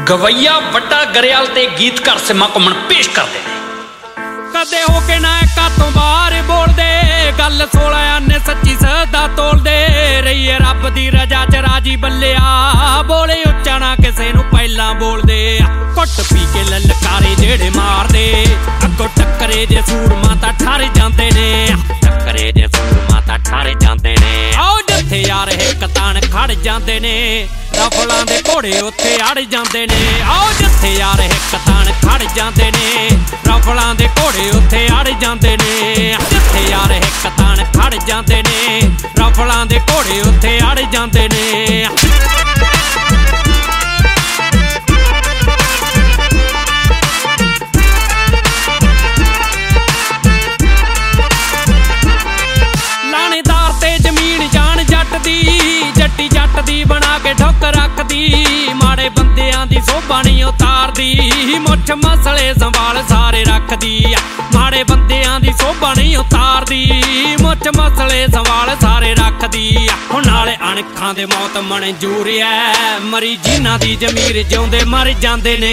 ਗਵਈਆ ਵੱਡਾ ਗਰੇਵਾਲ ਤੇ ਗੀਤਕਾਰ ਸਿਮਾ ਘੁੰਮਣ ਪੇਸ਼ ਕਰਦੇ ਨੇ। ਕਦੇ ਹੋ ਕੇ ਨਾ ਕਾਤੋਂ ਬਾਹਰ ਬੋਲਦੇ, ਗੱਲ 16 ਆਨੇ ਸੱਚੀ ਸਦਾ ਤੋਲਦੇ। ਰਹੀਏ ਰੱਬ ਦੀ ਰਜਾ ਚ ਰਾਜੀ ਬੱਲਿਆ, ਬੋਲੇ ਉੱਚਾ ਨਾ ਕਿਸੇ ਨੂੰ ਪਹਿਲਾਂ ਬੋਲਦੇ। ਘੁੱਟ ਪੀ ਕੇ ਲਲਕਾਰੇ ਜਿਹੜੇ ਮਾਰਦੇ, ਅੱਗੋਂ ਟੱਕਰੇ ਜੇ ਸੂਰਮਾ ਤਾਂ ਠਰ ਜਾਂਦੇ ਨੇ। ਟੱਕਰੇ ਜੇ ਸੂਰਮਾ ਤਾਂ ਠਰ ਜਾਂਦੇ ਨੇ। ਆਓ ਜਿੱਥੇ ਯਾਰ ਇੱਕ ਤਾਣ ਖੜ ਜਾਂਦੇ ਨੇ, ਰਫਲਾਂ ਦੇ ਘੋੜੇ ਉੱਥੇ ਅੜ ਜਾਂਦੇ ਨੇ। ਆਓ ਜਿੱਥੇ ਯਾਰ ਇੱਕ ਤਾਣ ਖੜ ਜਾਂਦੇ ਨੇ, ਰਫਲਾਂ ਦੇ ਘੋੜੇ ਉੱਥੇ ਅੜ ਜਾਂਦੇ ਨੇ। ਜਿੱਥੇ ਯਾਰ ਇੱਕ ਤਾਣ ਖੜ ਜਾਂਦੇ ਨੇ, ਰਫਲਾਂ ਦੇ ਘੋੜੇ ਉੱਥੇ ਅੜ ਜਾਂਦੇ ਨੇ। ਲਾਣੇਦਾਰ ਤੇ ਜ਼ਮੀਨ ਜਾਣ ਜੱਟ ਦੀ, ਜੱਟੀ ਜੱਟ ਦੀ ਬਣਾ ਕੇ ਠੁੱਕ ਰੱਖਦੀ। ਮਾੜੇ ਬੰਦਿਆਂ ਦੀ ਸੋਭਾ ਨਹੀਂ ਉਤਾਰਦੀ, ਮੁੱਛ ਮਸਲੇ ਸੰਭਾਲ ਸਾਰੇ ਰੱਖਦੀ। ਮਾੜੇ ਬੰਦਿਆਂ ਦੀ ਸੋਭਾ ਨਹੀਂ ਉਤਾਰਦੀ, ਮੁੱਛ ਮਸਲੇ ਸੰਭਾਲ ਸਾਰੇ ਰੱਖਦੀ। ਹੁਣ ਨਾਲੇ ਅਣਖਾਂ ਦੇ ਮੌਤ ਮਨਜ਼ੂਰ ਐ, ਮਰੀ ਜਿਨ੍ਹਾਂ ਦੀ ਜ਼ਮੀਰ ਜਿਉਂਦੇ ਮਰ ਜਾਂਦੇ ਨੇ।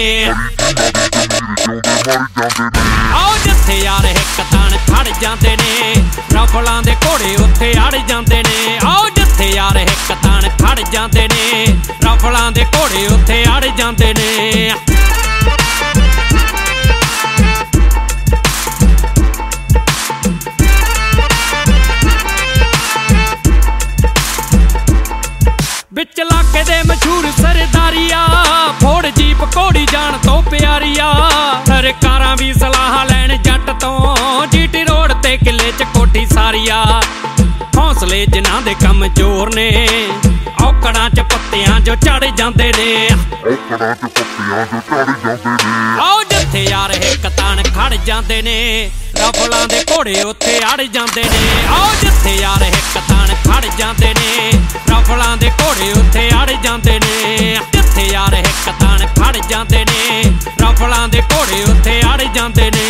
ਆਓ ਜਿੱਥੇ ਯਾਰ ਇੱਕ ਤਾਣ ਖੜ ਜਾਂਦੇ ਨੇ, ਰਫਲਾਂ ਦੇ ਘੋੜੇ ਉੱਥੇ ਅੜ ਜਾਂਦੇ ਨੇ। ਆਓ ਜਿੱਥੇ ਯਾਰ ਇੱਕ ਤਾਣ ਖੜ ਜਾਂਦੇ ਨੇ, ਰਫਲਾਂ ਦੇ ਘੋੜੇ ਉੱਥੇ ਅੜ ਜਾਂਦੇ ਨੇ। ਵਿੱਚ ਇਲਾਕੇ ਦੇ ਮਸ਼ਹੂਰ ਸਰਦਾਰੀਆ, ਫੋੜ ਜੀਪ ਘੋੜੀ ਜਾਣ ਤੋਂ ਪਿਆਰੀਆ। ਸਰਕਾਰਾਂ ਵੀ ਸਲਾਹ ਲੈਣ ਜੱਟ ਤੋਂ, ਜੀਟੀ ਰੋਡ ਤੇ ਕਿਲੇ ਚ ਕੋਠੀ ਸਾਰੀਆ। ਹੌਸਲੇ ਜਿਨ੍ਹਾਂ ਦੇ ਕਮਜ਼ੋਰ ਨੇ, ਔਕੜਾਂ ਚ ਪੱਤਿਆਂ ਜੋ ਚੜ ਜਾਂਦੇ ਨੇ। ਆਓ ਜਿੱਥੇ ਯਾਰ ਇੱਕ ਤਾਣ ਖੜ ਜਾਂਦੇ ਨੇ, ਰਫਲਾਂ ਦੇ ਘੋੜੇ ਉੱਥੇ ਅੜ ਜਾਂਦੇ ਨੇ। ਆਓ ਜਿੱਥੇ ਯਾਰ ਇੱਕ ਤਾਣ ਖੜ ਜਾਂਦੇ ਨੇ, ਰਫਲਾਂ ਦੇ ਘੋੜੇ ਉੱਥੇ ਅੜ ਜਾਂਦੇ ਨੇ। ਜਿੱਥੇ ਯਾਰ ਇੱਕ ਤਾਣ ਖੜ ਜਾਂਦੇ ਨੇ, ਰਫਲਾਂ ਦੇ ਘੋੜੇ ਉੱਥੇ ਅੜ ਜਾਂਦੇ ਨੇ।